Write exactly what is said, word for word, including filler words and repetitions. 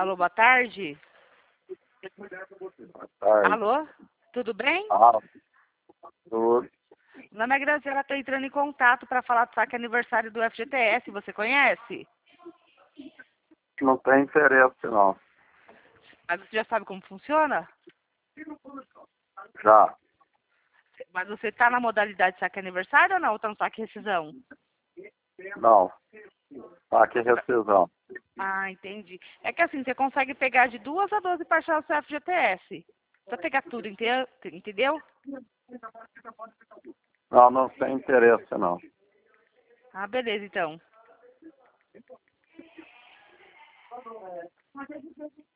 Alô, boa tarde. Boa tarde. Alô, tudo bem? Ah, tudo. Meu nome é Graziela, estou entrando em contato para falar do saque aniversário do F G T S, você conhece? Não tem interesse, não. Mas você já sabe como funciona? Já. Mas você está na modalidade saque aniversário ou não? Ou está no saque rescisão? Não. Tá aqui rescisão. Ah, entendi. É que assim, você consegue pegar de duas a doze parcelas do seu F G T S. Pra pegar tudo, ente- entendeu? Não, não tem interesse, não. Ah, beleza, então.